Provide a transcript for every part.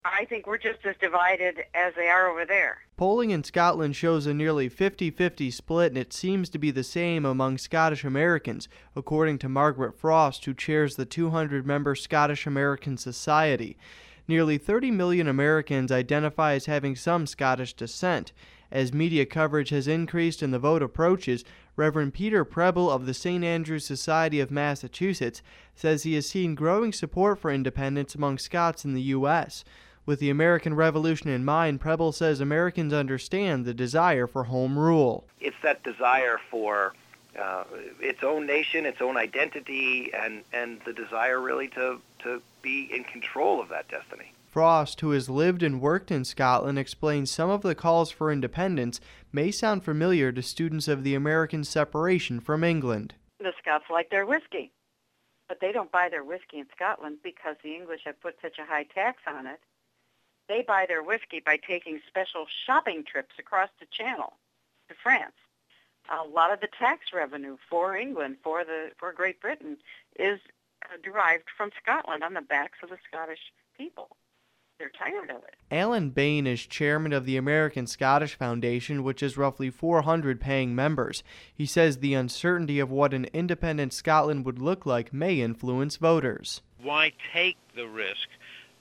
I think we're just as divided as they are over there. Polling in Scotland shows a nearly 50-50 split, and it seems to be the same among Scottish Americans, according to Margaret Frost, who chairs the 200-member Scottish American Society. Nearly 30 million Americans identify as having some Scottish descent. As media coverage has increased and the vote approaches, Reverend Peter Preble of the St. Andrew's Society of Massachusetts says he has seen growing support for independence among Scots in the U.S. With the American Revolution in mind, Preble says Americans understand the desire for home rule. It's that desire for its own nation, its own identity, and the desire really to be in control of that destiny. Frost, who has lived and worked in Scotland, explains some of the calls for independence may sound familiar to students of the American separation from England. The Scots like their whiskey, but they don't buy their whiskey in Scotland because the English have put such a high tax on it. They buy their whiskey by taking special shopping trips across the Channel to France. A lot of the tax revenue for England, for Great Britain, is derived from Scotland on the backs of the Scottish people. They're tired of it. Alan Bain is chairman of the American Scottish Foundation, which has roughly 400 paying members. He says the uncertainty of what an independent Scotland would look like may influence voters. Why take the risk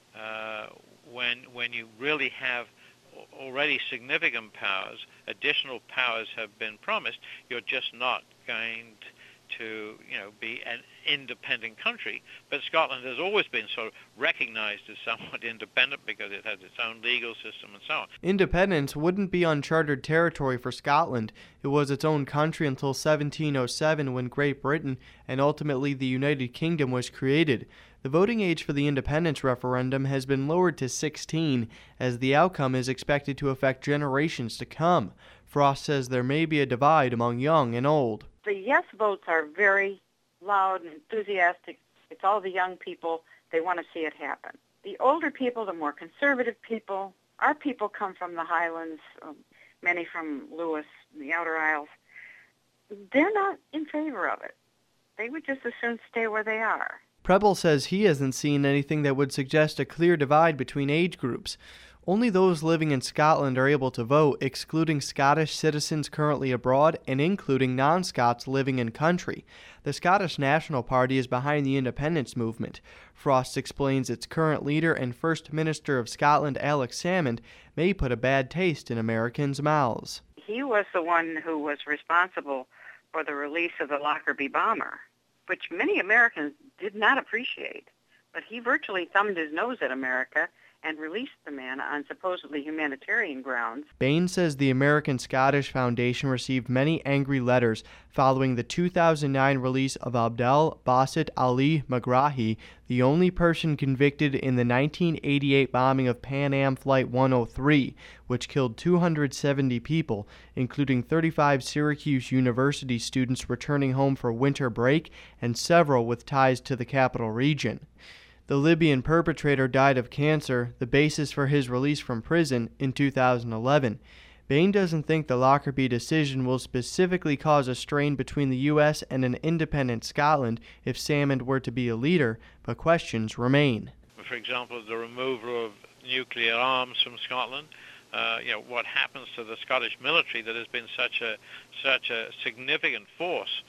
when you really have already significant powers, additional powers have been promised? You're just not going to be an independent country. But Scotland has always been sort of recognized as somewhat independent because it has its own legal system and so on. Independence wouldn't be uncharted territory for Scotland. It was its own country until 1707, when Great Britain and ultimately the United Kingdom was created. The voting age for the independence referendum has been lowered to 16, as the outcome is expected to affect generations to come. Frost says there may be a divide among young and old. The yes votes are very loud and enthusiastic. It's all the young people. They want to see it happen. The older people, the more conservative people, our people come from the Highlands, many from Lewis and the Outer Isles. They're not in favor of it. They would just as soon stay where they are. Preble says he hasn't seen anything that would suggest a clear divide between age groups. Only those living in Scotland are able to vote, excluding Scottish citizens currently abroad and including non-Scots living in country. The Scottish National Party is behind the independence movement. Frost explains its current leader and First Minister of Scotland, Alex Salmond, may put a bad taste in Americans' mouths. He was the one who was responsible for the release of the Lockerbie bomber, which many Americans did not appreciate. But he virtually thumbed his nose at America and released the man on supposedly humanitarian grounds. Bain says the American Scottish Foundation received many angry letters following the 2009 release of Abdel Basit Ali Megrahi, the only person convicted in the 1988 bombing of Pan Am Flight 103, which killed 270 people, including 35 Syracuse University students returning home for winter break and several with ties to the capital region. The Libyan perpetrator died of cancer, the basis for his release from prison, in 2011. Bain doesn't think the Lockerbie decision will specifically cause a strain between the U.S. and an independent Scotland if Salmond were to be a leader, but questions remain. For example, the removal of nuclear arms from Scotland. What happens to the Scottish military that has been such a significant force,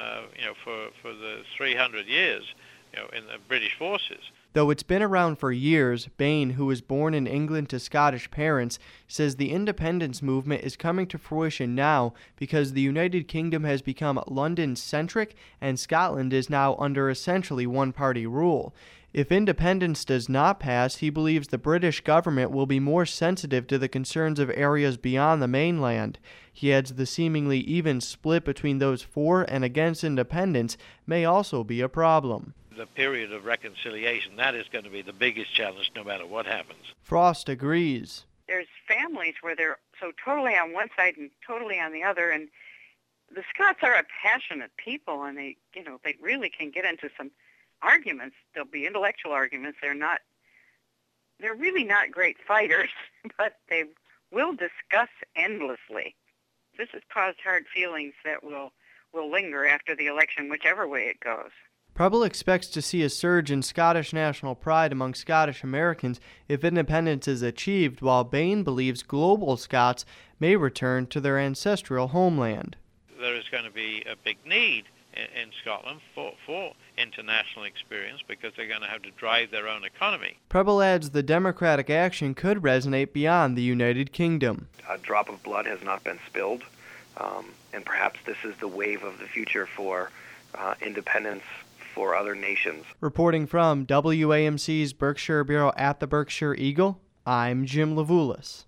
for the 300 years. In the British forces. Though it's been around for years, Bain, who was born in England to Scottish parents, says the independence movement is coming to fruition now because the United Kingdom has become London-centric and Scotland is now under essentially one-party rule. If independence does not pass, he believes the British government will be more sensitive to the concerns of areas beyond the mainland. He adds the seemingly even split between those for and against independence may also be a problem. The period of reconciliation, that is going to be the biggest challenge no matter what happens. Frost agrees. There's families where they're so totally on one side and totally on the other, and the Scots are a passionate people, and they really can get into some arguments. There'll be intellectual arguments. They're really not great fighters, but they will discuss endlessly. This has caused hard feelings that will linger after the election, whichever way it goes. Preble expects to see a surge in Scottish national pride among Scottish Americans if independence is achieved, while Bain believes global Scots may return to their ancestral homeland. There is going to be a big need in Scotland for international experience because they're going to have to drive their own economy. Preble adds the democratic action could resonate beyond the United Kingdom. A drop of blood has not been spilled, and perhaps this is the wave of the future for independence for other nations. Reporting from WAMC's Berkshire Bureau at the Berkshire Eagle, I'm Jim Levulis.